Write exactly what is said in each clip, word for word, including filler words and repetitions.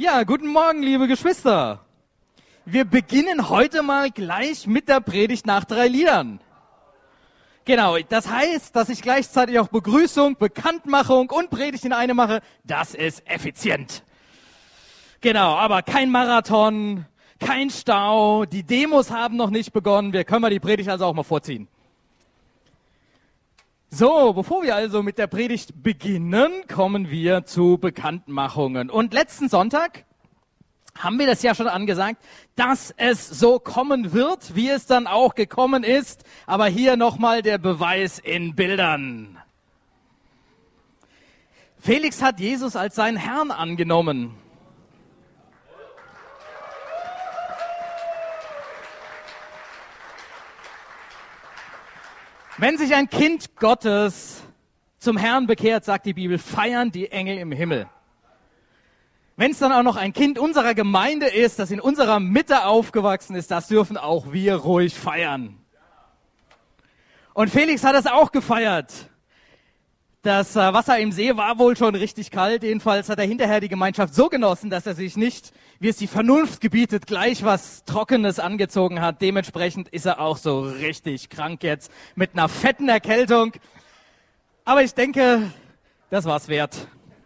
Ja, guten Morgen, liebe Geschwister. Wir beginnen heute mal gleich mit der Predigt nach drei Liedern. Genau, das heißt, dass ich gleichzeitig auch Begrüßung, Bekanntmachung und Predigt in eine mache. Das ist effizient. Genau, aber kein Marathon, kein Stau, die Demos haben noch nicht begonnen. Wir können mal die Predigt also auch mal vorziehen. So, bevor wir also mit der Predigt beginnen, kommen wir zu Bekanntmachungen. Und letzten Sonntag haben wir das ja schon angesagt, dass es so kommen wird, wie es dann auch gekommen ist. Aber hier nochmal der Beweis in Bildern. Felix hat Jesus als seinen Herrn angenommen. Wenn sich ein Kind Gottes zum Herrn bekehrt, sagt die Bibel, feiern die Engel im Himmel. Wenn es dann auch noch ein Kind unserer Gemeinde ist, das in unserer Mitte aufgewachsen ist, das dürfen auch wir ruhig feiern. Und Felix hat es auch gefeiert. Das äh, Wasser im See war wohl schon richtig kalt. Jedenfalls hat er hinterher die Gemeinschaft so genossen, dass er sich nicht, wie es die Vernunft gebietet, gleich was Trockenes angezogen hat. Dementsprechend ist er auch so richtig krank jetzt mit einer fetten Erkältung. Aber ich denke, das war's wert.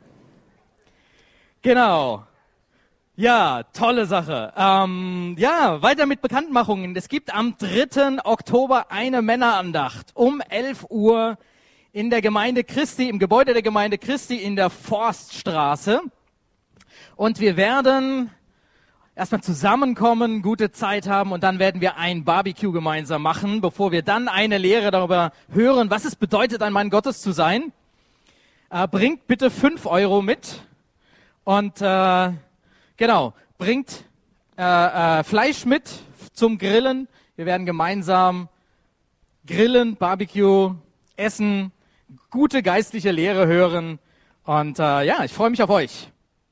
Genau. Ja, tolle Sache. Ähm, ja, weiter mit Bekanntmachungen. Es gibt am dritten Oktober eine Männerandacht um elf Uhr in der Gemeinde Christi, im Gebäude der Gemeinde Christi in der Forststraße. Und wir werden erstmal zusammenkommen, gute Zeit haben und dann werden wir ein Barbecue gemeinsam machen, bevor wir dann eine Lehre darüber hören, was es bedeutet, ein Mann Gottes zu sein. Äh, bringt bitte fünf Euro mit und äh, genau, bringt äh, äh, Fleisch mit zum Grillen. Wir werden gemeinsam grillen, Barbecue, essen, gute geistliche Lehre hören und äh, ja, ich freue mich auf euch.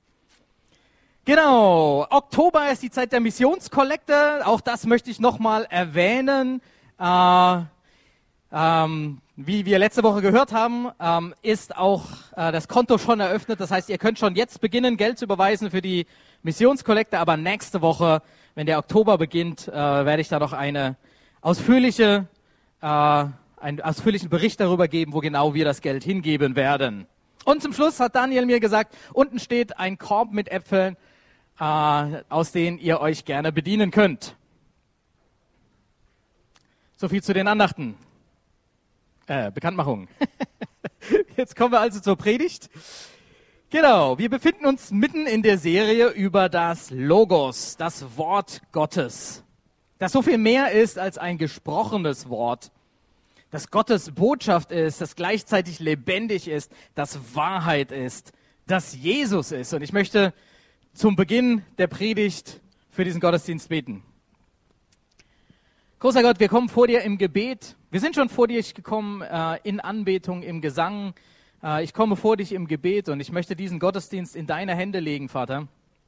Genau, Oktober ist die Zeit der Missionskollekte, auch das möchte ich nochmal erwähnen. Äh, ähm, wie wir letzte Woche gehört haben, ähm, ist auch äh, das Konto schon eröffnet, das heißt, ihr könnt schon jetzt beginnen, Geld zu überweisen für die Missionskollekte, aber nächste Woche, wenn der Oktober beginnt, äh, werde ich da noch eine ausführliche äh, einen ausführlichen Bericht darüber geben, wo genau wir das Geld hingeben werden. Und zum Schluss hat Daniel mir gesagt, unten steht ein Korb mit Äpfeln, äh, aus denen ihr euch gerne bedienen könnt. So viel zu den Andachten. Äh, Bekanntmachungen. Jetzt kommen wir also zur Predigt. Genau, wir befinden uns mitten in der Serie über das Logos, das Wort Gottes, das so viel mehr ist als ein gesprochenes Wort. Dass Gottes Botschaft ist, dass gleichzeitig lebendig ist, dass Wahrheit ist, dass Jesus ist. Und ich möchte zum Beginn der Predigt für diesen Gottesdienst beten. Großer Gott, wir kommen vor dir im Gebet. Wir sind schon vor dich gekommen äh, in Anbetung, im Gesang. Äh, ich komme vor dich im Gebet und ich möchte diesen Gottesdienst in deine Hände legen, Vater.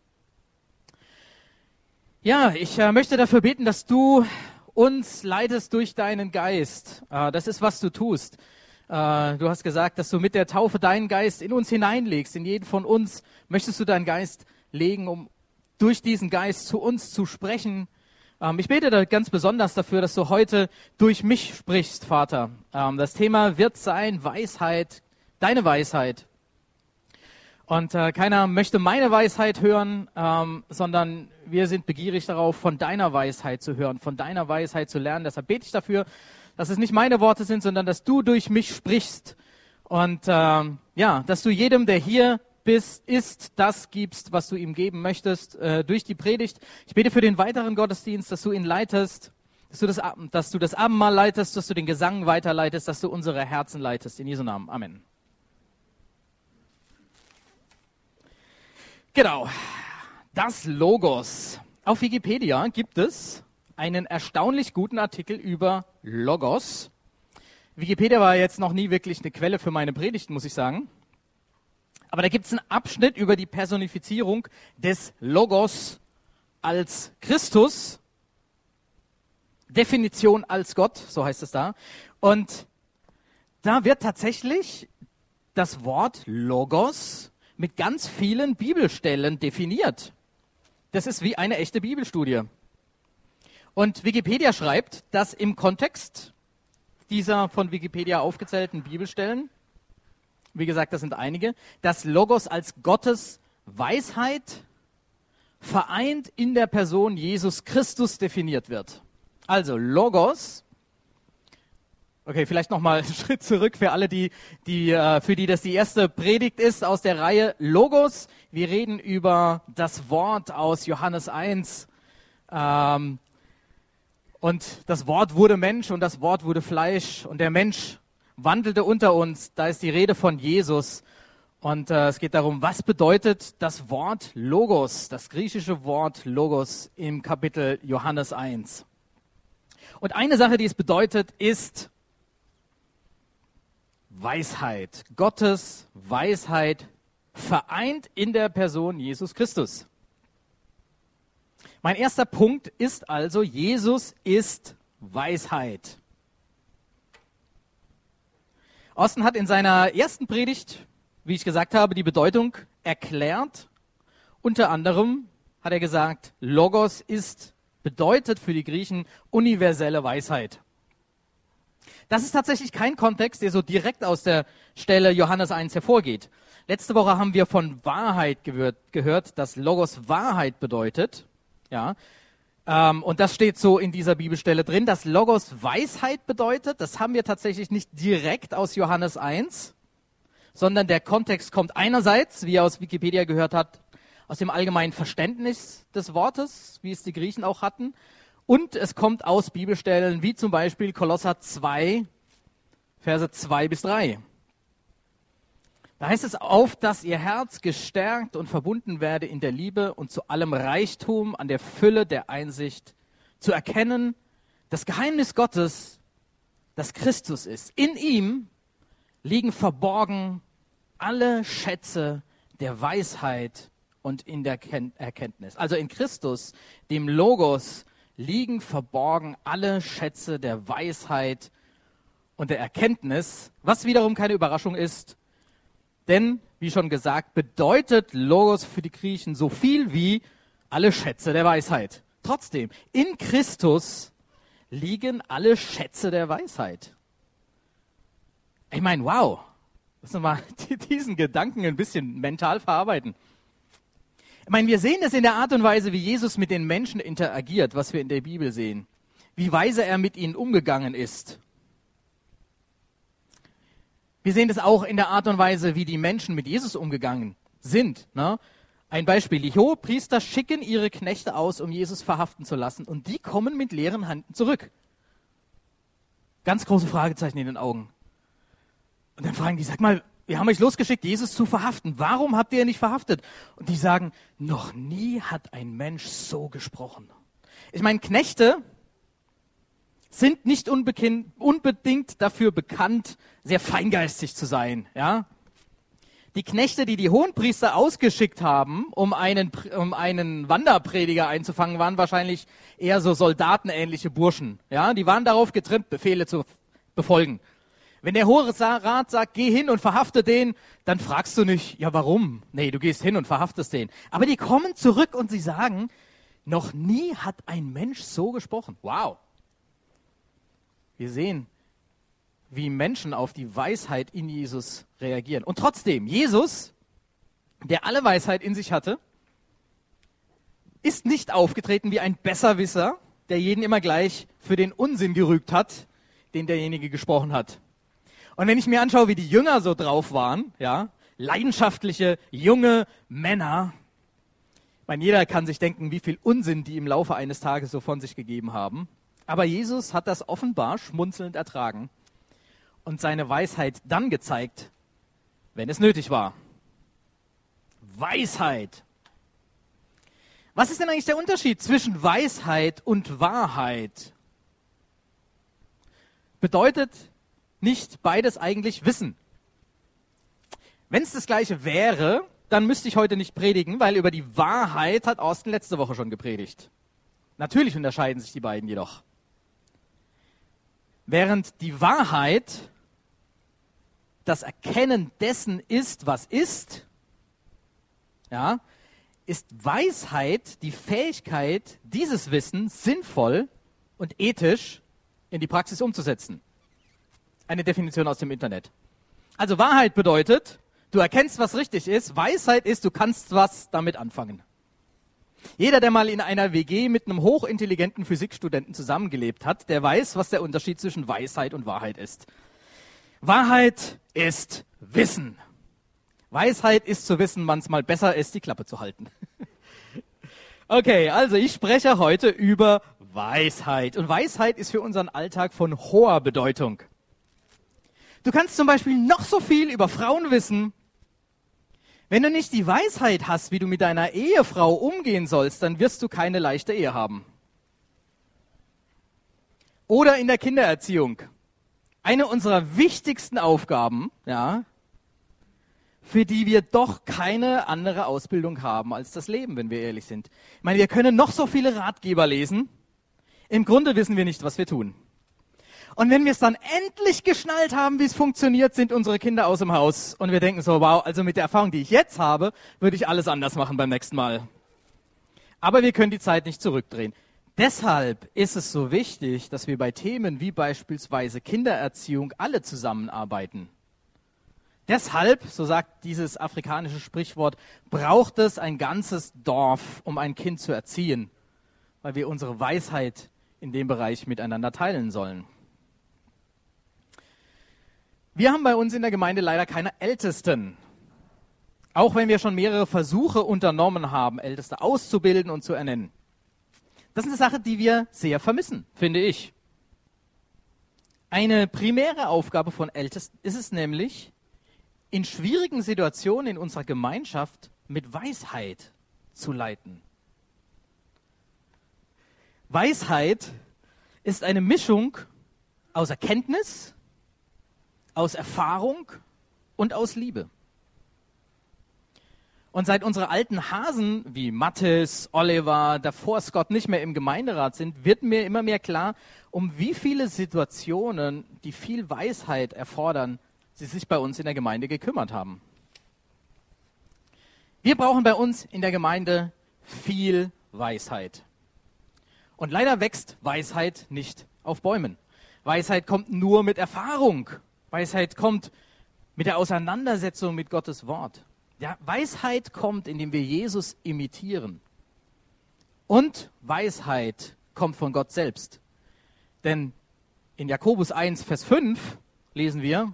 Ja, ich äh, möchte dafür beten, dass du uns leitest durch deinen Geist. Äh, das ist, was du tust. Äh, du hast gesagt, dass du mit der Taufe deinen Geist in uns hineinlegst. In jeden von uns möchtest du deinen Geist legen, um durch diesen Geist zu uns zu sprechen. Ähm, ich bete da ganz besonders dafür, dass du heute durch mich sprichst, Vater. Ähm, das Thema wird sein Weisheit, deine Weisheit. Und äh, keiner möchte meine Weisheit hören, ähm, sondern wir sind begierig darauf, von deiner Weisheit zu hören, von deiner Weisheit zu lernen. Deshalb bete ich dafür, dass es nicht meine Worte sind, sondern dass du durch mich sprichst. Und ähm, ja, dass du jedem, der hier bist, ist, das gibst, was du ihm geben möchtest, äh, durch die Predigt. Ich bete für den weiteren Gottesdienst, dass du ihn leitest, dass du das, dass du das Abendmahl leitest, dass du den Gesang weiterleitest, dass du unsere Herzen leitest. In Jesu Namen. Amen. Genau, das Logos. Auf Wikipedia gibt es einen erstaunlich guten Artikel über Logos. Wikipedia war jetzt noch nie wirklich eine Quelle für meine Predigten, muss ich sagen. Aber da gibt es einen Abschnitt über die Personifizierung des Logos als Christus. Definition als Gott, so heißt es da. Und da wird tatsächlich das Wort Logos mit ganz vielen Bibelstellen definiert. Das ist wie eine echte Bibelstudie. Und Wikipedia schreibt, dass im Kontext dieser von Wikipedia aufgezählten Bibelstellen, wie gesagt, das sind einige, dass Logos als Gottes Weisheit vereint in der Person Jesus Christus definiert wird. Also Logos, okay, vielleicht nochmal einen Schritt zurück für alle, die, die, äh, für die das die erste Predigt ist aus der Reihe Logos. Wir reden über das Wort aus Johannes eins. Ähm, und das Wort wurde Mensch und das Wort wurde Fleisch und der Mensch wandelte unter uns. Da ist die Rede von Jesus. Und äh, es geht darum, was bedeutet das Wort Logos, das griechische Wort Logos im Kapitel Johannes eins. Und eine Sache, die es bedeutet, ist Weisheit. Gottes Weisheit vereint in der Person Jesus Christus. Mein erster Punkt ist also, Jesus ist Weisheit. Austin hat in seiner ersten Predigt, wie ich gesagt habe, die Bedeutung erklärt. Unter anderem hat er gesagt, Logos ist, bedeutet für die Griechen universelle Weisheit. Das ist tatsächlich kein Kontext, der so direkt aus der Stelle Johannes eins hervorgeht. Letzte Woche haben wir von Wahrheit gehört, gehört dass Logos Wahrheit bedeutet. Ja, ähm, und das steht so in dieser Bibelstelle drin, dass Logos Weisheit bedeutet. Das haben wir tatsächlich nicht direkt aus Johannes eins. Sondern der Kontext kommt einerseits, wie er aus Wikipedia gehört hat, aus dem allgemeinen Verständnis des Wortes, wie es die Griechen auch hatten. Und es kommt aus Bibelstellen wie zum Beispiel Kolosser zwei, Verse zwei bis drei. Da heißt es, auf, dass ihr Herz gestärkt und verbunden werde in der Liebe und zu allem Reichtum an der Fülle der Einsicht, zu erkennen, das Geheimnis Gottes, das Christus ist. In ihm liegen verborgen alle Schätze der Weisheit und in der Erkenntnis. Also in Christus, dem Logos, liegen verborgen alle Schätze der Weisheit und der Erkenntnis, was wiederum keine Überraschung ist, denn, wie schon gesagt, bedeutet Logos für die Griechen so viel wie alle Schätze der Weisheit. Trotzdem, in Christus liegen alle Schätze der Weisheit. Ich meine, wow, müssen wir mal diesen Gedanken ein bisschen mental verarbeiten. Ich meine, wir sehen das in der Art und Weise, wie Jesus mit den Menschen interagiert, was wir in der Bibel sehen. Wie weise er mit ihnen umgegangen ist. Wir sehen das auch in der Art und Weise, wie die Menschen mit Jesus umgegangen sind. Ne? Ein Beispiel, die Hohepriester schicken ihre Knechte aus, um Jesus verhaften zu lassen, und die kommen mit leeren Händen zurück. Ganz große Fragezeichen in den Augen. Und dann fragen die, sag mal, wir haben euch losgeschickt, Jesus zu verhaften. Warum habt ihr ihn nicht verhaftet? Und die sagen, noch nie hat ein Mensch so gesprochen. Ich meine, Knechte sind nicht unbedingt dafür bekannt, sehr feingeistig zu sein. Ja? Die Knechte, die die Hohenpriester ausgeschickt haben, um einen, um einen Wanderprediger einzufangen, waren wahrscheinlich eher so soldatenähnliche Burschen. Ja? Die waren darauf getrimmt, Befehle zu befolgen. Wenn der Hohe Rat sagt, geh hin und verhafte den, dann fragst du nicht, ja warum? Nee, du gehst hin und verhaftest den. Aber die kommen zurück und sie sagen, noch nie hat ein Mensch so gesprochen. Wow. Wir sehen, wie Menschen auf die Weisheit in Jesus reagieren. Und trotzdem, Jesus, der alle Weisheit in sich hatte, ist nicht aufgetreten wie ein Besserwisser, der jeden immer gleich für den Unsinn gerügt hat, den derjenige gesprochen hat. Und wenn ich mir anschaue, wie die Jünger so drauf waren, ja, leidenschaftliche, junge Männer, ich meine, jeder kann sich denken, wie viel Unsinn die im Laufe eines Tages so von sich gegeben haben. Aber Jesus hat das offenbar schmunzelnd ertragen und seine Weisheit dann gezeigt, wenn es nötig war. Weisheit. Was ist denn eigentlich der Unterschied zwischen Weisheit und Wahrheit? Bedeutet nicht beides eigentlich Wissen? Wenn es das Gleiche wäre, dann müsste ich heute nicht predigen, weil über die Wahrheit hat Austin letzte Woche schon gepredigt. Natürlich unterscheiden sich die beiden jedoch. Während die Wahrheit das Erkennen dessen ist, was ist, ja, ist Weisheit die Fähigkeit, dieses Wissen sinnvoll und ethisch in die Praxis umzusetzen. Eine Definition aus dem Internet. Also Wahrheit bedeutet, du erkennst, was richtig ist. Weisheit ist, du kannst was damit anfangen. Jeder, der mal in einer W G mit einem hochintelligenten Physikstudenten zusammengelebt hat, der weiß, was der Unterschied zwischen Weisheit und Wahrheit ist. Wahrheit ist Wissen. Weisheit ist zu wissen, wann es mal besser ist, die Klappe zu halten. Okay, also ich spreche heute über Weisheit. Und Weisheit ist für unseren Alltag von hoher Bedeutung. Du kannst zum Beispiel noch so viel über Frauen wissen. Wenn du nicht die Weisheit hast, wie du mit deiner Ehefrau umgehen sollst, dann wirst du keine leichte Ehe haben. Oder in der Kindererziehung. Eine unserer wichtigsten Aufgaben, ja, für die wir doch keine andere Ausbildung haben als das Leben, wenn wir ehrlich sind. Ich meine, wir können noch so viele Ratgeber lesen. Im Grunde wissen wir nicht, was wir tun. Und wenn wir es dann endlich geschnallt haben, wie es funktioniert, sind unsere Kinder aus dem Haus. Und wir denken so, wow, also mit der Erfahrung, die ich jetzt habe, würde ich alles anders machen beim nächsten Mal. Aber wir können die Zeit nicht zurückdrehen. Deshalb ist es so wichtig, dass wir bei Themen wie beispielsweise Kindererziehung alle zusammenarbeiten. Deshalb, so sagt dieses afrikanische Sprichwort, braucht es ein ganzes Dorf, um ein Kind zu erziehen, weil wir unsere Weisheit in dem Bereich miteinander teilen sollen. Wir haben bei uns in der Gemeinde leider keine Ältesten. Auch wenn wir schon mehrere Versuche unternommen haben, Älteste auszubilden und zu ernennen. Das ist eine Sache, die wir sehr vermissen, finde ich. Eine primäre Aufgabe von Ältesten ist es nämlich, in schwierigen Situationen in unserer Gemeinschaft mit Weisheit zu leiten. Weisheit ist eine Mischung aus Erkenntnis, aus Erfahrung und aus Liebe. Und seit unsere alten Hasen wie Mathis, Oliver, davor Scott nicht mehr im Gemeinderat sind, wird mir immer mehr klar, um wie viele Situationen, die viel Weisheit erfordern, sie sich bei uns in der Gemeinde gekümmert haben. Wir brauchen bei uns in der Gemeinde viel Weisheit. Und leider wächst Weisheit nicht auf Bäumen. Weisheit kommt nur mit Erfahrung. Weisheit kommt mit der Auseinandersetzung mit Gottes Wort. Ja, Weisheit kommt, indem wir Jesus imitieren. Und Weisheit kommt von Gott selbst. Denn in Jakobus eins, Vers fünf lesen wir: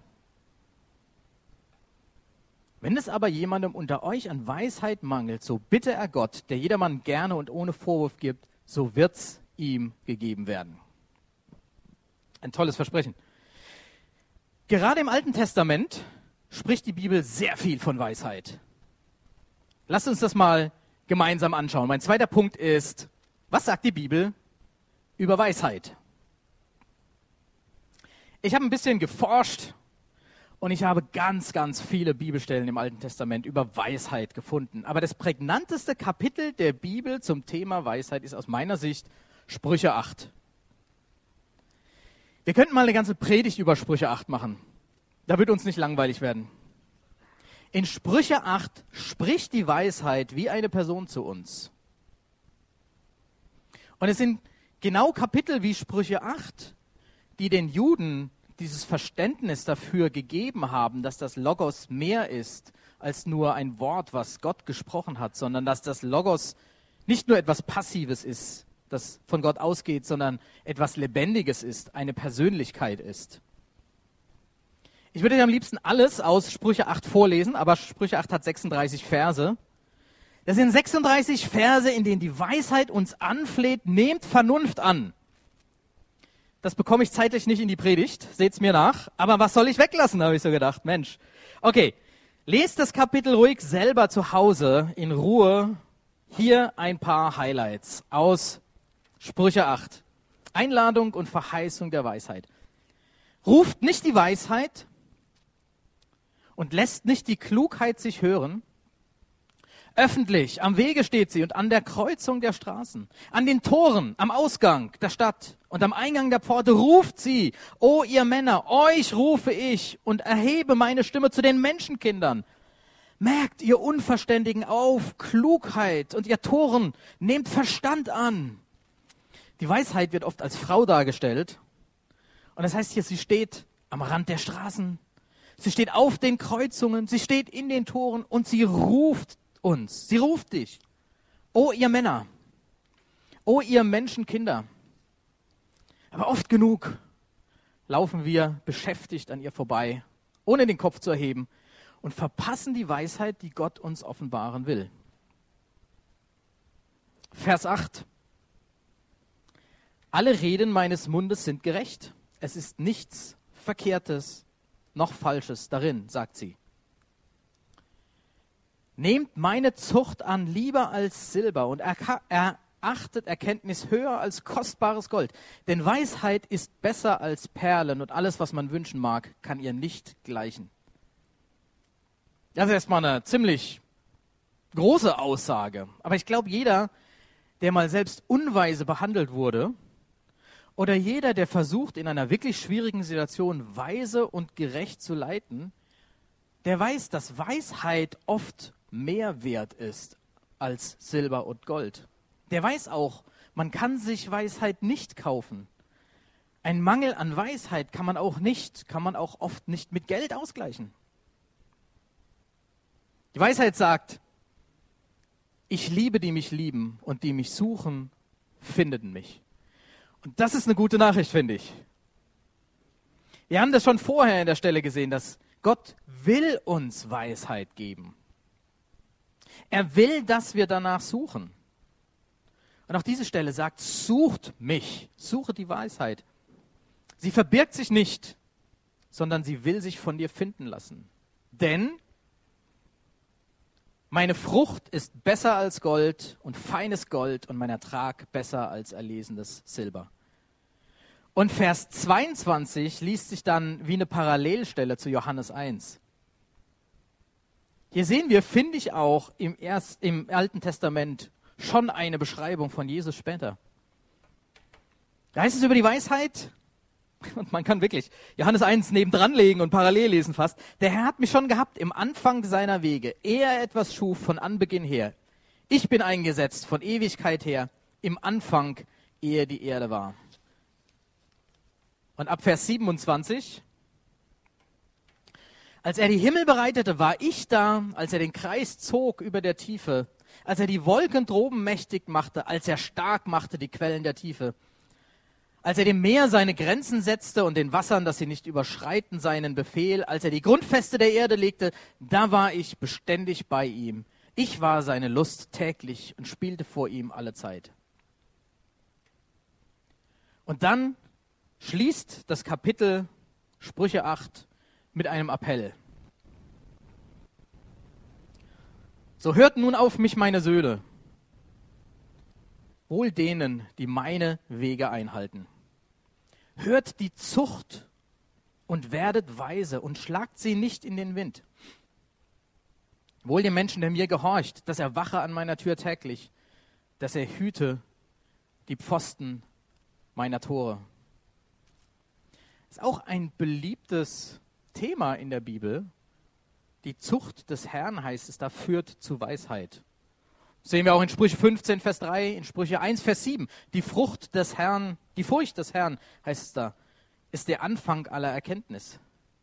Wenn es aber jemandem unter euch an Weisheit mangelt, so bitte er Gott, der jedermann gerne und ohne Vorwurf gibt, so wird's ihm gegeben werden. Ein tolles Versprechen. Gerade im Alten Testament spricht die Bibel sehr viel von Weisheit. Lasst uns das mal gemeinsam anschauen. Mein zweiter Punkt ist, was sagt die Bibel über Weisheit? Ich habe ein bisschen geforscht und ich habe ganz, ganz viele Bibelstellen im Alten Testament über Weisheit gefunden. Aber das prägnanteste Kapitel der Bibel zum Thema Weisheit ist aus meiner Sicht Sprüche acht. Wir könnten mal eine ganze Predigt über Sprüche acht machen. Da wird uns nicht langweilig werden. In Sprüche acht spricht die Weisheit wie eine Person zu uns. Und es sind genau Kapitel wie Sprüche acht, die den Juden dieses Verständnis dafür gegeben haben, dass das Logos mehr ist als nur ein Wort, was Gott gesprochen hat, sondern dass das Logos nicht nur etwas Passives ist, das von Gott ausgeht, sondern etwas Lebendiges ist, eine Persönlichkeit ist. Ich würde euch am liebsten alles aus Sprüche acht vorlesen, aber Sprüche acht hat sechsunddreißig Verse. Das sind sechsunddreißig Verse, in denen die Weisheit uns anfleht, nehmt Vernunft an. Das bekomme ich zeitlich nicht in die Predigt, seht's mir nach. Aber was soll ich weglassen, habe ich so gedacht. Mensch. Okay, lest das Kapitel ruhig selber zu Hause in Ruhe. Hier ein paar Highlights aus Sprüche acht. Einladung und Verheißung der Weisheit. Ruft nicht die Weisheit und lässt nicht die Klugheit sich hören. Öffentlich, am Wege steht sie und an der Kreuzung der Straßen, an den Toren, am Ausgang der Stadt und am Eingang der Pforte ruft sie: O ihr Männer, euch rufe ich und erhebe meine Stimme zu den Menschenkindern. Merkt, ihr Unverständigen, auf Klugheit und ihr Toren, nehmt Verstand an. Die Weisheit wird oft als Frau dargestellt. Und das heißt hier, sie steht am Rand der Straßen, sie steht auf den Kreuzungen, sie steht in den Toren und sie ruft uns, sie ruft dich. O ihr Männer, o ihr Menschenkinder. Aber oft genug laufen wir beschäftigt an ihr vorbei, ohne den Kopf zu erheben und verpassen die Weisheit, die Gott uns offenbaren will. Vers acht. Alle Reden meines Mundes sind gerecht. Es ist nichts Verkehrtes noch Falsches darin, sagt sie. Nehmt meine Zucht an lieber als Silber und erachtet Erkenntnis höher als kostbares Gold. Denn Weisheit ist besser als Perlen und alles, was man wünschen mag, kann ihr nicht gleichen. Das ist erstmal eine ziemlich große Aussage. Aber ich glaube, jeder, der mal selbst unweise behandelt wurde, oder jeder, der versucht, in einer wirklich schwierigen Situation weise und gerecht zu leiten, der weiß, dass Weisheit oft mehr wert ist als Silber und Gold. Der weiß auch, man kann sich Weisheit nicht kaufen. Ein Mangel an Weisheit kann man auch nicht, kann man auch oft nicht mit Geld ausgleichen. Die Weisheit sagt, ich liebe, die mich lieben, und die mich suchen, finden mich. Und das ist eine gute Nachricht, finde ich. Wir haben das schon vorher in der Stelle gesehen, dass Gott will uns Weisheit geben. Er will, dass wir danach suchen. Und auch diese Stelle sagt, sucht mich, suche die Weisheit. Sie verbirgt sich nicht, sondern sie will sich von dir finden lassen. Denn meine Frucht ist besser als Gold und feines Gold und mein Ertrag besser als erlesenes Silber. Und Vers zweiundzwanzig liest sich dann wie eine Parallelstelle zu Johannes eins. Hier sehen wir, finde ich auch im, Erst, im Alten Testament schon eine Beschreibung von Jesus später. Da heißt es über die Weisheit, und man kann wirklich Johannes eins nebendran legen und parallel lesen fast. Der Herr hat mich schon gehabt im Anfang seiner Wege, ehe er etwas schuf von Anbeginn her. Ich bin eingesetzt von Ewigkeit her, im Anfang, ehe die Erde war. Und ab Vers siebenundzwanzig. Als er die Himmel bereitete, war ich da, als er den Kreis zog über der Tiefe, als er die Wolken droben mächtig machte, als er stark machte die Quellen der Tiefe. Als er dem Meer seine Grenzen setzte und den Wassern, dass sie nicht überschreiten, seinen Befehl, als er die Grundfeste der Erde legte, da war ich beständig bei ihm. Ich war seine Lust täglich und spielte vor ihm alle Zeit. Und dann schließt das Kapitel Sprüche acht mit einem Appell. So hört nun auf mich, meine Söhne, wohl denen, die meine Wege einhalten. Hört die Zucht und werdet weise und schlagt sie nicht in den Wind. Wohl dem Menschen, der mir gehorcht, dass er wache an meiner Tür täglich, dass er hüte die Pfosten meiner Tore. Das ist auch ein beliebtes Thema in der Bibel. Die Zucht des Herrn, heißt es, da führt zu Weisheit. Das sehen wir auch in Sprüche fünfzehn, Vers drei, in Sprüche eins, Vers sieben. Die Frucht des Herrn, die Furcht des Herrn, heißt es da, ist der Anfang aller Erkenntnis.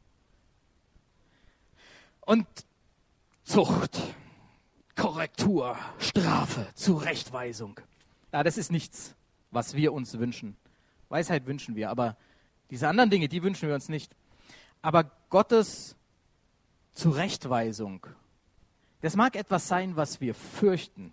Und Zucht, Korrektur, Strafe, Zurechtweisung. Ja, das ist nichts, was wir uns wünschen. Weisheit wünschen wir, aber diese anderen Dinge, die wünschen wir uns nicht. Aber Gottes Zurechtweisung, das mag etwas sein, was wir fürchten.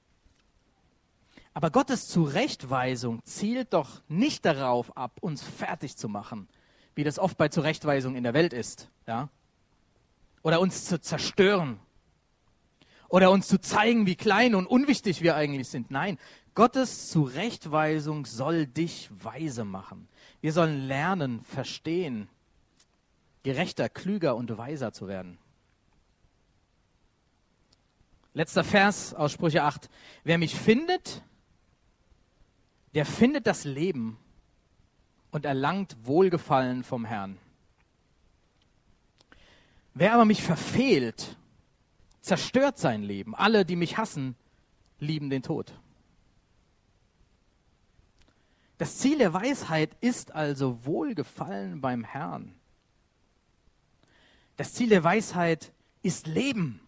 Aber Gottes Zurechtweisung zielt doch nicht darauf ab, uns fertig zu machen, wie das oft bei Zurechtweisung in der Welt ist, ja? Oder uns zu zerstören. Oder uns zu zeigen, wie klein und unwichtig wir eigentlich sind. Nein, Gottes Zurechtweisung soll dich weise machen. Wir sollen lernen, verstehen, gerechter, klüger und weiser zu werden. Letzter Vers aus Sprüche acht. Wer mich findet, der findet das Leben und erlangt Wohlgefallen vom Herrn. Wer aber mich verfehlt, zerstört sein Leben. Alle, die mich hassen, lieben den Tod. Das Ziel der Weisheit ist also Wohlgefallen beim Herrn. Das Ziel der Weisheit ist Leben.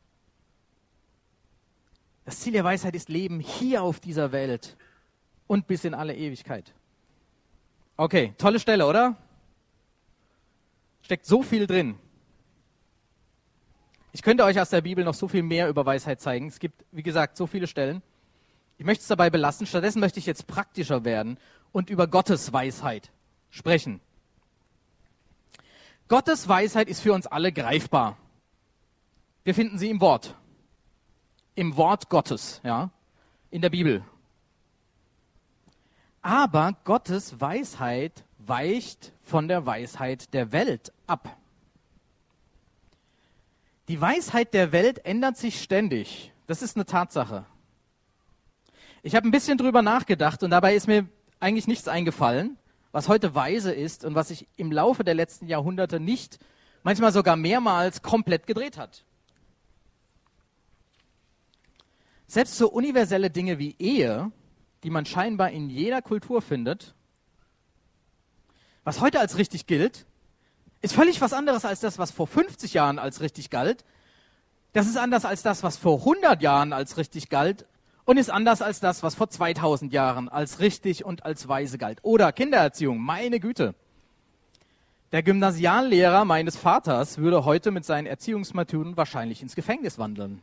Das Ziel der Weisheit ist Leben hier auf dieser Welt und bis in alle Ewigkeit. Okay, tolle Stelle, oder? Steckt so viel drin. Ich könnte euch aus der Bibel noch so viel mehr über Weisheit zeigen. Es gibt, wie gesagt, so viele Stellen. Ich möchte es dabei belassen. Stattdessen möchte ich jetzt praktischer werden und über Gottes Weisheit sprechen. Gottes Weisheit ist für uns alle greifbar. Wir finden sie im Wort. Im Wort Gottes, ja, in der Bibel. Aber Gottes Weisheit weicht von der Weisheit der Welt ab. Die Weisheit der Welt ändert sich ständig. Das ist eine Tatsache. Ich habe ein bisschen drüber nachgedacht und dabei ist mir eigentlich nichts eingefallen, was heute weise ist und was sich im Laufe der letzten Jahrhunderte nicht, manchmal sogar mehrmals komplett gedreht hat. Selbst so universelle Dinge wie Ehe, die man scheinbar in jeder Kultur findet, was heute als richtig gilt, ist völlig was anderes als das, was vor fünfzig Jahren als richtig galt. Das ist anders als das, was vor hundert Jahren als richtig galt und ist anders als das, was vor zweitausend Jahren als richtig und als weise galt. Oder Kindererziehung, meine Güte. Der Gymnasiallehrer meines Vaters würde heute mit seinen Erziehungsmethoden wahrscheinlich ins Gefängnis wandeln.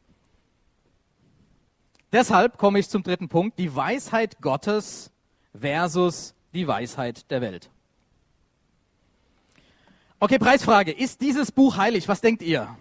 Deshalb komme ich zum dritten Punkt, die Weisheit Gottes versus die Weisheit der Welt. Okay, Preisfrage. Ist dieses Buch heilig? Was denkt ihr?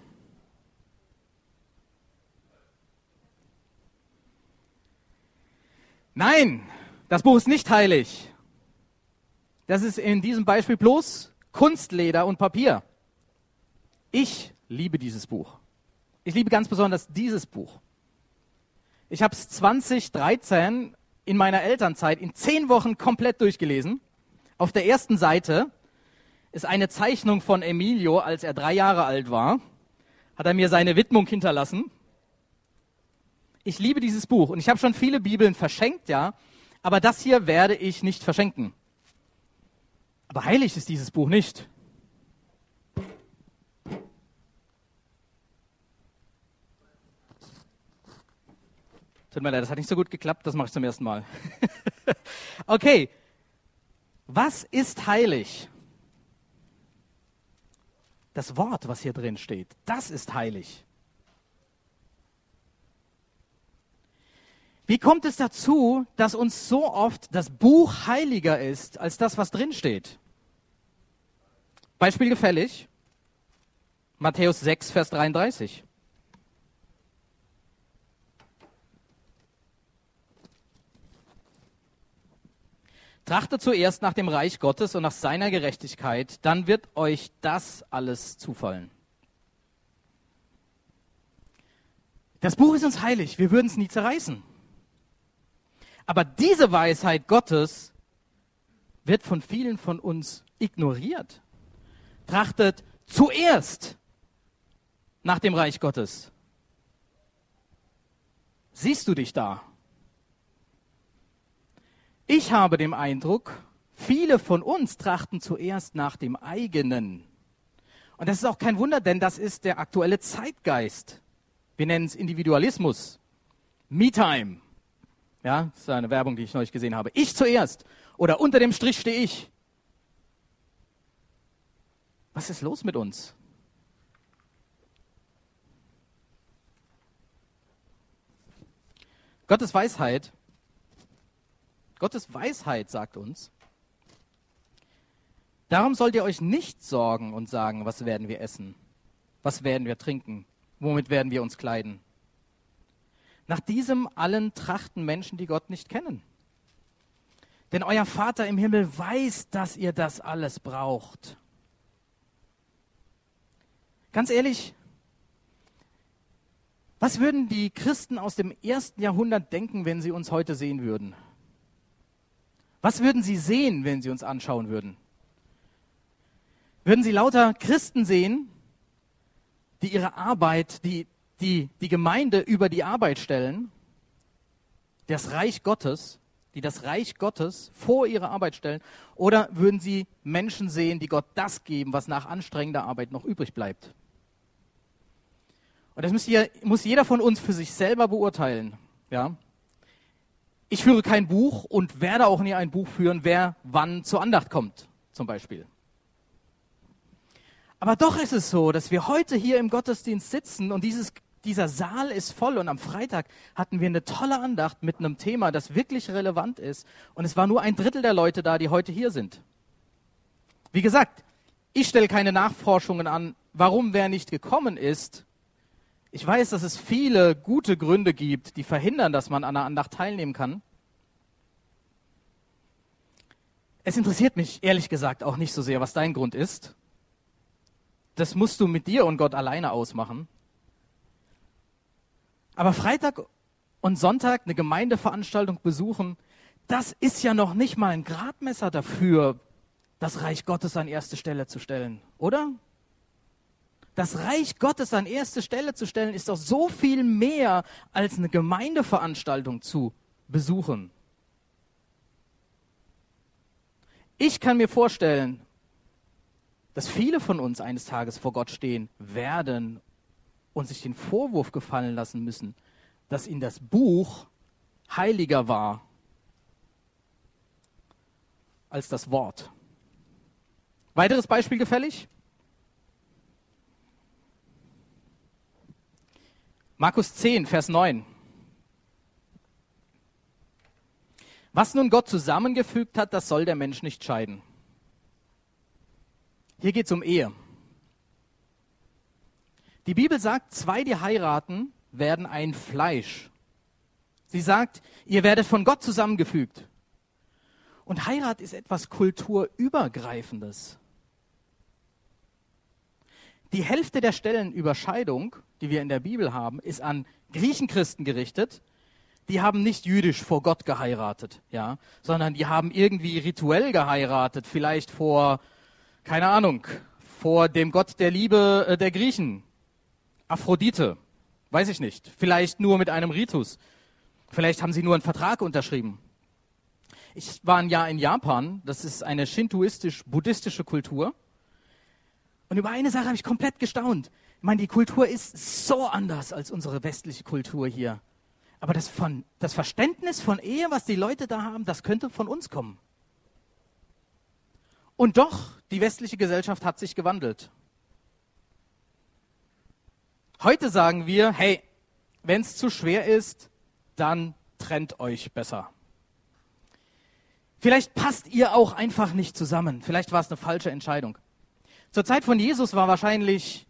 Nein, das Buch ist nicht heilig. Das ist in diesem Beispiel bloß Kunstleder und Papier. Ich liebe dieses Buch. Ich liebe ganz besonders dieses Buch. Ich habe es zwanzig dreizehn in meiner Elternzeit in zehn Wochen komplett durchgelesen. Auf der ersten Seite ist eine Zeichnung von Emilio, als er drei Jahre alt war. Hat er mir seine Widmung hinterlassen. Ich liebe dieses Buch und ich habe schon viele Bibeln verschenkt, ja, aber das hier werde ich nicht verschenken. Aber heilig ist dieses Buch nicht. Tut mir leid, das hat nicht so gut geklappt, das mache ich zum ersten Mal. Okay, was ist heilig? Das Wort, was hier drin steht, das ist heilig. Wie kommt es dazu, dass uns so oft das Buch heiliger ist als das, was drin steht? Beispiel gefällig. Matthäus sechs, Vers dreiunddreißig. Trachtet zuerst nach dem Reich Gottes und nach seiner Gerechtigkeit, dann wird euch das alles zufallen. Das Buch ist uns heilig, wir würden es nie zerreißen. Aber diese Weisheit Gottes wird von vielen von uns ignoriert. Trachtet zuerst nach dem Reich Gottes. Siehst du dich da? Ich habe den Eindruck, viele von uns trachten zuerst nach dem eigenen. Und das ist auch kein Wunder, denn das ist der aktuelle Zeitgeist. Wir nennen es Individualismus. Me-Time. Ja, das ist eine Werbung, die ich neulich gesehen habe. Ich zuerst. Oder unter dem Strich stehe ich. Was ist los mit uns? Gottes Weisheit, Gottes Weisheit sagt uns, darum sollt ihr euch nicht sorgen und sagen, was werden wir essen? Was werden wir trinken? Womit werden wir uns kleiden? Nach diesem allen trachten Menschen, die Gott nicht kennen. Denn euer Vater im Himmel weiß, dass ihr das alles braucht. Ganz ehrlich, was würden die Christen aus dem ersten Jahrhundert denken, wenn sie uns heute sehen würden? Was würden sie sehen, wenn sie uns anschauen würden? Würden sie lauter Christen sehen, die ihre Arbeit, die die die Gemeinde über die Arbeit stellen, das Reich Gottes, die das Reich Gottes vor ihre Arbeit stellen, oder würden sie Menschen sehen, die Gott das geben, was nach anstrengender Arbeit noch übrig bleibt? Und das muss, hier, muss jeder von uns für sich selber beurteilen. Ja? Ich führe kein Buch und werde auch nie ein Buch führen, wer wann zur Andacht kommt, zum Beispiel. Aber doch ist es so, dass wir heute hier im Gottesdienst sitzen und dieses, dieser Saal ist voll, und am Freitag hatten wir eine tolle Andacht mit einem Thema, das wirklich relevant ist, und es war nur ein Drittel der Leute da, die heute hier sind. Wie gesagt, ich stelle keine Nachforschungen an, warum wer nicht gekommen ist. Ich weiß, dass es viele gute Gründe gibt, die verhindern, dass man an einer Andacht teilnehmen kann. Es interessiert mich ehrlich gesagt auch nicht so sehr, was dein Grund ist. Das musst du mit dir und Gott alleine ausmachen. Aber Freitag und Sonntag eine Gemeindeveranstaltung besuchen, das ist ja noch nicht mal ein Gradmesser dafür, das Reich Gottes an erste Stelle zu stellen, oder? Das Reich Gottes an erste Stelle zu stellen, ist doch so viel mehr als eine Gemeindeveranstaltung zu besuchen. Ich kann mir vorstellen, dass viele von uns eines Tages vor Gott stehen werden und sich den Vorwurf gefallen lassen müssen, dass ihnen das Buch heiliger war als das Wort. Weiteres Beispiel gefällig? Markus zehn, Vers neun. Was nun Gott zusammengefügt hat, das soll der Mensch nicht scheiden. Hier geht es um Ehe. Die Bibel sagt, zwei, die heiraten, werden ein Fleisch. Sie sagt, ihr werdet von Gott zusammengefügt. Und Heirat ist etwas Kulturübergreifendes. Die Hälfte der Stellenüberscheidung, die wir in der Bibel haben, ist an Griechenchristen gerichtet. Die haben nicht jüdisch vor Gott geheiratet, ja, sondern die haben irgendwie rituell geheiratet, vielleicht vor, keine Ahnung, vor dem Gott der Liebe äh, der Griechen, Aphrodite, weiß ich nicht, vielleicht nur mit einem Ritus, vielleicht haben sie nur einen Vertrag unterschrieben. Ich war ein Jahr in Japan, das ist eine shintoistisch-buddhistische Kultur. Und über eine Sache habe ich komplett gestaunt. Ich meine, die Kultur ist so anders als unsere westliche Kultur hier. Aber das, von, das Verständnis von Ehe, was die Leute da haben, das könnte von uns kommen. Und doch, die westliche Gesellschaft hat sich gewandelt. Heute sagen wir, hey, wenn es zu schwer ist, dann trennt euch besser. Vielleicht passt ihr auch einfach nicht zusammen. Vielleicht war es eine falsche Entscheidung. Zur Zeit von Jesus war wahrscheinlich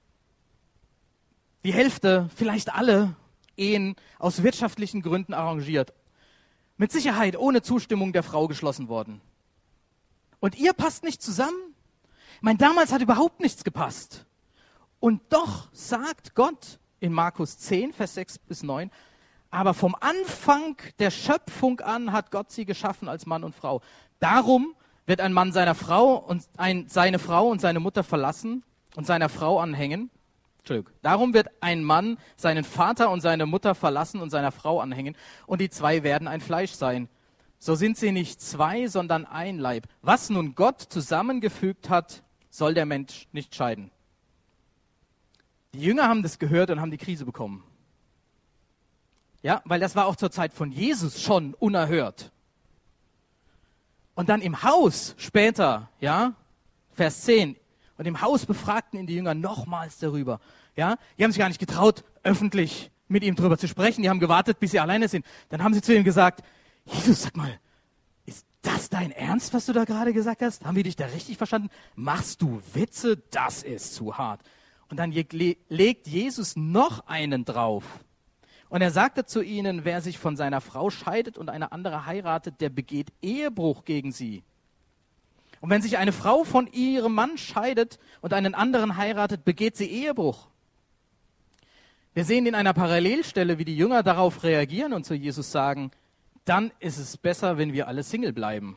die Hälfte, vielleicht alle Ehen aus wirtschaftlichen Gründen arrangiert. Mit Sicherheit ohne Zustimmung der Frau geschlossen worden. Und ihr passt nicht zusammen? Ich meine, damals hat überhaupt nichts gepasst. Und doch sagt Gott in Markus zehn, Vers sechs bis neun, aber vom Anfang der Schöpfung an hat Gott sie geschaffen als Mann und Frau. Darum wird ein Mann seiner Frau und ein, seine Frau und seine Mutter verlassen und seiner Frau anhängen. Entschuldigung. Darum wird ein Mann seinen Vater und seine Mutter verlassen und seiner Frau anhängen, und die zwei werden ein Fleisch sein. So sind sie nicht zwei, sondern ein Leib. Was nun Gott zusammengefügt hat, soll der Mensch nicht scheiden. Die Jünger haben das gehört und haben die Krise bekommen. Ja, weil das war auch zur Zeit von Jesus schon unerhört. Und dann im Haus später, ja, Vers zehn, und im Haus befragten ihn die Jünger nochmals darüber. Ja, die haben sich gar nicht getraut, öffentlich mit ihm darüber zu sprechen. Die haben gewartet, bis sie alleine sind. Dann haben sie zu ihm gesagt, Jesus, sag mal, ist das dein Ernst, was du da gerade gesagt hast? Haben wir dich da richtig verstanden? Machst du Witze? Das ist zu hart. Und dann legt Jesus noch einen drauf. Und er sagte zu ihnen, wer sich von seiner Frau scheidet und eine andere heiratet, der begeht Ehebruch gegen sie. Und wenn sich eine Frau von ihrem Mann scheidet und einen anderen heiratet, begeht sie Ehebruch. Wir sehen in einer Parallelstelle, wie die Jünger darauf reagieren und zu Jesus sagen, dann ist es besser, wenn wir alle Single bleiben.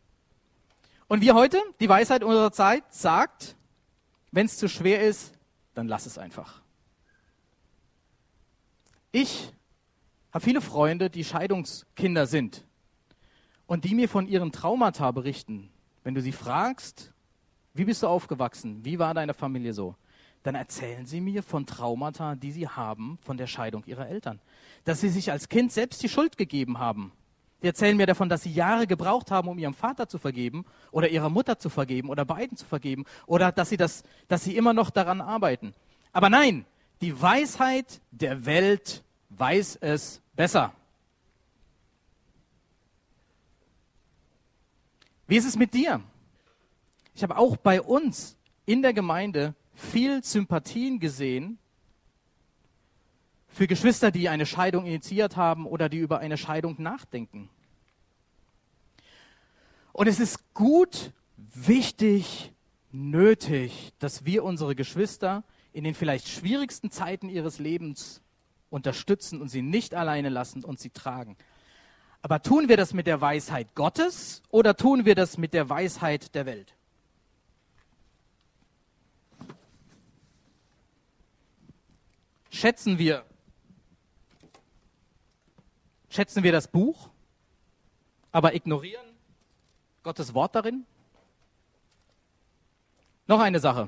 Und wir heute, die Weisheit unserer Zeit sagt, wenn es zu schwer ist, dann lass es einfach. Ich habe viele Freunde, die Scheidungskinder sind und die mir von ihren Traumata berichten. Wenn du sie fragst, wie bist du aufgewachsen, wie war deine Familie so, dann erzählen sie mir von Traumata, die sie haben von der Scheidung ihrer Eltern. Dass sie sich als Kind selbst die Schuld gegeben haben. Die erzählen mir davon, dass sie Jahre gebraucht haben, um ihrem Vater zu vergeben oder ihrer Mutter zu vergeben oder beiden zu vergeben oder dass sie, das, dass sie immer noch daran arbeiten. Aber nein, die Weisheit der Welt weiß es besser. Wie ist es mit dir? Ich habe auch bei uns in der Gemeinde viel Sympathien gesehen für Geschwister, die eine Scheidung initiiert haben oder die über eine Scheidung nachdenken. Und es ist gut, wichtig, nötig, dass wir unsere Geschwister in den vielleicht schwierigsten Zeiten ihres Lebens unterstützen und sie nicht alleine lassen und sie tragen. Aber tun wir das mit der Weisheit Gottes oder tun wir das mit der Weisheit der Welt? Schätzen wir, schätzen wir das Buch, aber ignorieren Gottes Wort darin? Noch eine Sache.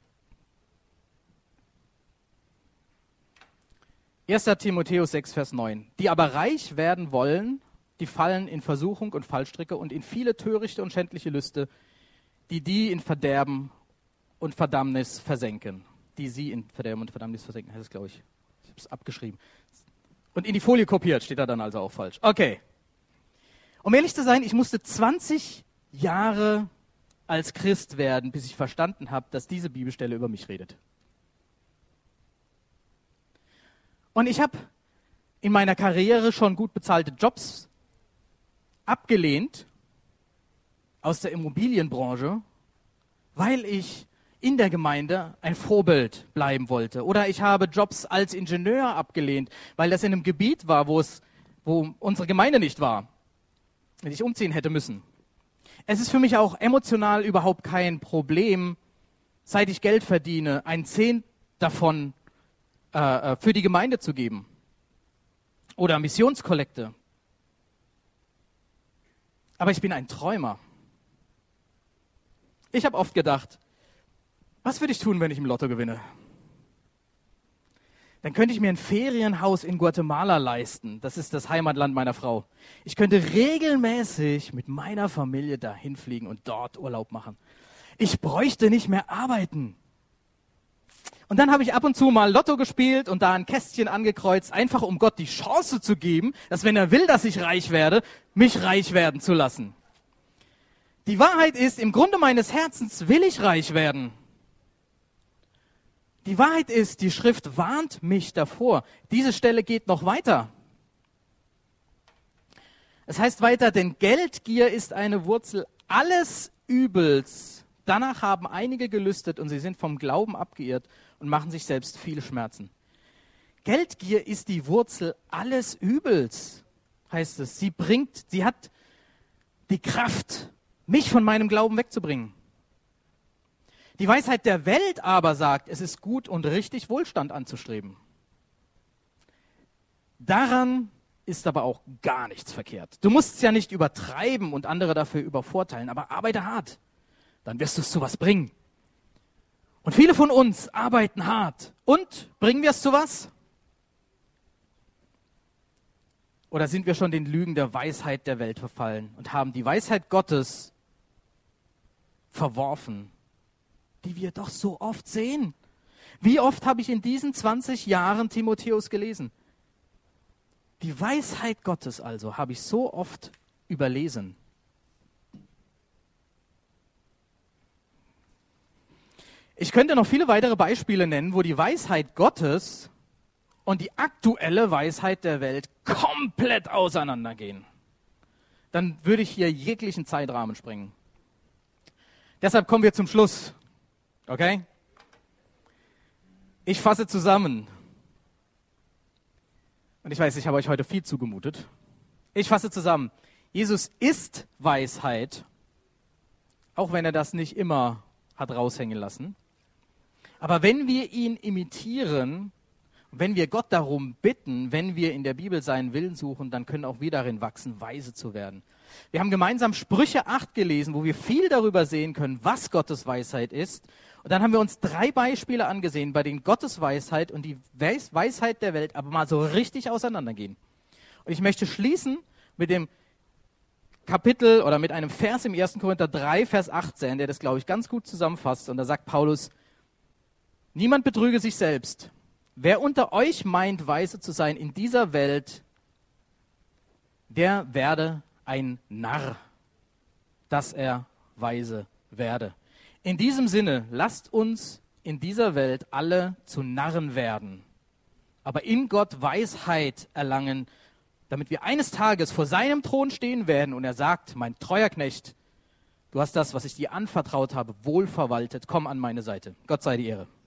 erster Timotheus sechs, Vers neun. Die aber reich werden wollen, die fallen in Versuchung und Fallstricke und in viele törichte und schändliche Lüste, die die in Verderben und Verdammnis versenken. Die sie in Verderben und Verdammnis versenken, heißt es, glaube ich. Ich habe es abgeschrieben. Und in die Folie kopiert, steht da dann also auch falsch. Okay. Um ehrlich zu sein, ich musste zwanzig Jahre als Christ werden, bis ich verstanden habe, dass diese Bibelstelle über mich redet. Und ich habe in meiner Karriere schon gut bezahlte Jobs abgelehnt aus der Immobilienbranche, weil ich in der Gemeinde ein Vorbild bleiben wollte. Oder ich habe Jobs als Ingenieur abgelehnt, weil das in einem Gebiet war, wo es, wo unsere Gemeinde nicht war, wenn ich umziehen hätte müssen. Es ist für mich auch emotional überhaupt kein Problem, seit ich Geld verdiene, ein Zehnt davon äh, für die Gemeinde zu geben. Oder Missionskollekte. Aber ich bin ein Träumer. Ich habe oft gedacht, was würde ich tun, wenn ich im Lotto gewinne? Dann könnte ich mir ein Ferienhaus in Guatemala leisten. Das ist das Heimatland meiner Frau. Ich könnte regelmäßig mit meiner Familie dahin fliegen und dort Urlaub machen. Ich bräuchte nicht mehr arbeiten. Und dann habe ich ab und zu mal Lotto gespielt und da ein Kästchen angekreuzt, einfach um Gott die Chance zu geben, dass wenn er will, dass ich reich werde, mich reich werden zu lassen. Die Wahrheit ist, im Grunde meines Herzens will ich reich werden. Die Wahrheit ist, die Schrift warnt mich davor. Diese Stelle geht noch weiter. Es heißt weiter, denn Geldgier ist eine Wurzel alles Übels. Danach haben einige gelüstet und sie sind vom Glauben abgeirrt und machen sich selbst viele Schmerzen. Geldgier ist die Wurzel alles Übels, heißt es. Sie bringt, sie hat die Kraft, mich von meinem Glauben wegzubringen. Die Weisheit der Welt aber sagt, es ist gut und richtig, Wohlstand anzustreben. Daran ist aber auch gar nichts verkehrt. Du musst es ja nicht übertreiben und andere dafür übervorteilen, aber arbeite hart. Dann wirst du es zu was bringen. Und viele von uns arbeiten hart. Und bringen wir es zu was? Oder sind wir schon den Lügen der Weisheit der Welt verfallen und haben die Weisheit Gottes verworfen, die wir doch so oft sehen? Wie oft habe ich in diesen zwanzig Jahren Timotheus gelesen? Die Weisheit Gottes also habe ich so oft überlesen. Ich könnte noch viele weitere Beispiele nennen, wo die Weisheit Gottes und die aktuelle Weisheit der Welt komplett auseinandergehen. Dann würde ich hier jeglichen Zeitrahmen sprengen. Deshalb kommen wir zum Schluss. Okay? Ich fasse zusammen. Und ich weiß, ich habe euch heute viel zugemutet. Ich fasse zusammen. Jesus ist Weisheit, auch wenn er das nicht immer hat raushängen lassen. Aber wenn wir ihn imitieren, wenn wir Gott darum bitten, wenn wir in der Bibel seinen Willen suchen, dann können auch wir darin wachsen, weise zu werden. Wir haben gemeinsam Sprüche acht gelesen, wo wir viel darüber sehen können, was Gottes Weisheit ist. Und dann haben wir uns drei Beispiele angesehen, bei denen Gottes Weisheit und die Weis- Weisheit der Welt aber mal so richtig auseinandergehen. Und ich möchte schließen mit dem Kapitel oder mit einem Vers im ersten Korinther drei, Vers achtzehn, der das, glaube ich, ganz gut zusammenfasst. Und da sagt Paulus, niemand betrüge sich selbst. Wer unter euch meint, weise zu sein in dieser Welt, der werde ein Narr, dass er weise werde. In diesem Sinne, lasst uns in dieser Welt alle zu Narren werden, aber in Gott Weisheit erlangen, damit wir eines Tages vor seinem Thron stehen werden und er sagt, mein treuer Knecht, du hast das, was ich dir anvertraut habe, wohl verwaltet, komm an meine Seite. Gott sei die Ehre.